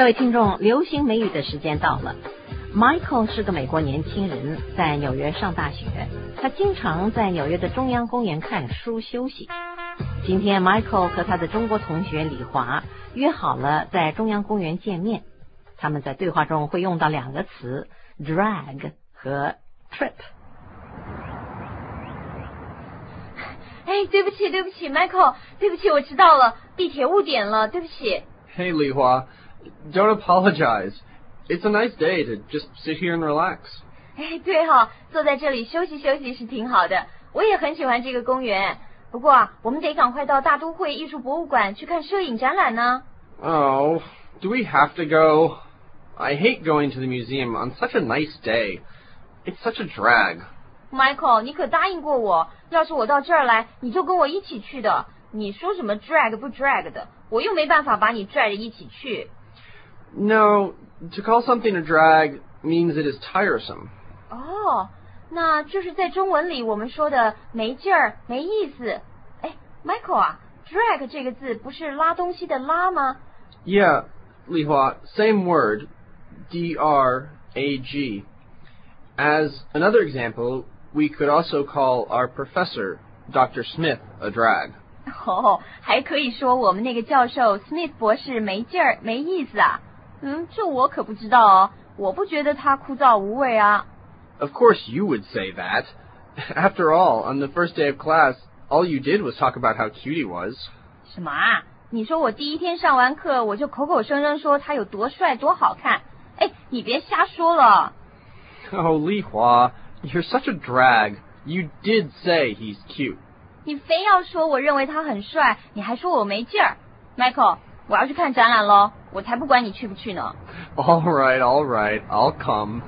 位听众，流行美语的时间到了。Michael 是个美国年轻人，在纽约上大学，他经常在纽约的中央公园看书休息。今天 Michael 和他的中国同学李华约好了在中央公园见面，他们在对话中会用到两个词 drag 和 trip。 对不起 Michael， 对不起，我迟到了，地铁误点了，对不起。 Hey, Li Hua, don't apologize. It's a nice day to just sit here and relax. 对哈，坐在这里休息休息是挺好的，我也很喜欢这个公园。不过我们得赶快到大都会艺术博物馆去看摄影展览呢。 Oh, do we have to go? I hate going to the museum on such a nice day. It's such a drag. Michael， 你可答应过我，要是我到这儿来，你就跟我一起去的。你说什么 drag 不 drag 的，我又没办法把你拽着一起去。 No, to call something a drag means it is tiresome. 哦，那就是在中文里我们说的没劲儿、没意思。Michael 啊 ，drag 这个字不是拉东西的拉吗？ Yeah, Li Hua, same word, D-R-A-G. As another example, we could also call our professor, Dr. Smith, a drag. 还可以说我们那个教授 Smith 博士没劲儿、没意思啊。这我可不知道哦，我不觉得他枯燥无味啊。 Of course you would say that. After all, on the first day of class, all you did was talk about how cute he was. 什么啊？你说我第一天上完课，我就口口声声说他有多帅、多好看。你别瞎说了。 Oh, Li Hua, you're such a drag. You did say he's cute. 你非要说我认为他很帅，你还说我没劲儿。Michael， 我要去看展览咯，我才不管你去不去呢。 All right, I'll come.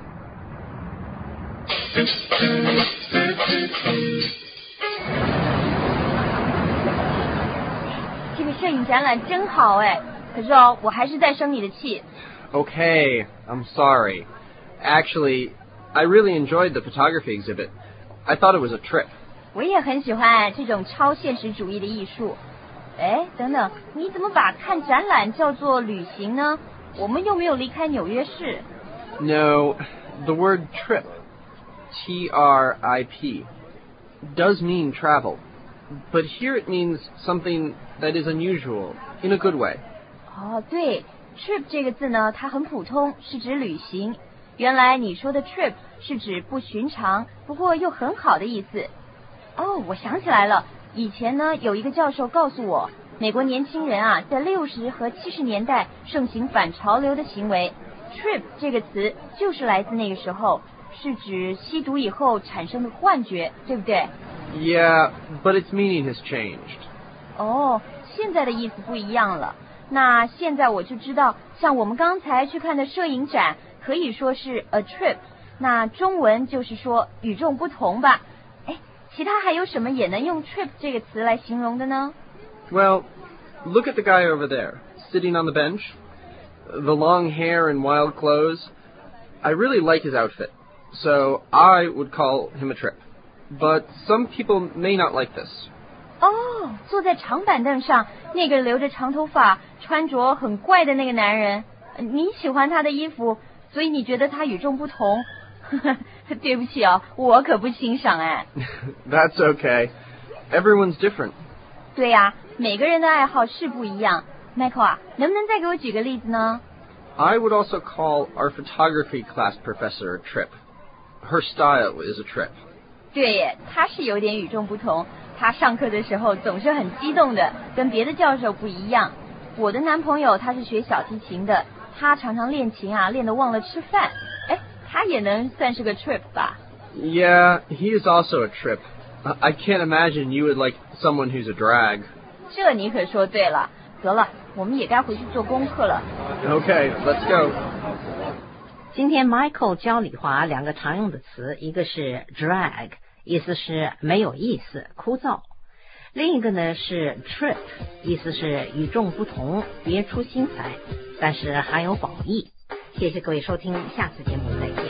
这个摄影展览真好可是我还是在生你的气。 Okay, I'm sorry. Actually, I really enjoyed the photography exhibit. I thought it was a trip. 我也很喜欢这种超现实主义的艺术。等等，你怎么把看展览叫做旅行呢？我们又没有离开纽约市。 No, the word trip, T-R-I-P, does mean travel. But here it means something that is unusual, in a good way. 对 ，trip 这个字呢，它很普通，是指旅行。原来你说的 trip 是指不寻常，不过又很好的意思。我想起来了，以前呢有一个教授告诉我，美国年轻人啊，在60和70年代盛行反潮流的行为。trip 这个词就是来自那个时候，是指吸毒以后产生的幻觉，对不对？ Yeah, but its meaning has changed. 现在的意思不一样了。那现在我就知道，像我们刚才去看的摄影展，可以说是 a trip， 那中文就是说与众不同吧。其他还有什么也能用 trip 这个词来形容的呢？ Well, look at the guy over there, sitting on the bench. The long hair and wild clothes. I really like his outfit, so I would call him a trip. But some people may not like this. 坐在长板凳上，那个留着长头发、穿着很怪的那个男人，你喜欢他的衣服，所以你觉得他与众不同？对不起我可不欣赏 That's okay. Everyone's different. 对呀，每个人的爱好是不一样。Michael 啊，能不能再给我举个例子呢？ I would also call our photography class professor a trip. Her style is a trip. 对耶，他是有点与众不同。他上课的时候总是很激动的，跟别的教授不一样。我的男朋友他是学小提琴的，他常常练琴啊，练得忘了吃饭。他也能算是个 trip 吧？ Yeah, he is also a trip. I can't imagine you would like someone who's a drag. 这你可说对了。得了，我们也该回去做功课了。 Okay, let's go. 今天 Michael 教李华两个常用的词，一个是 drag， 意思是没有意思、枯燥；另一个呢是 trip， 意思是与众不同、别出心裁，但是含有褒义。谢谢各位收听，下次节目再见。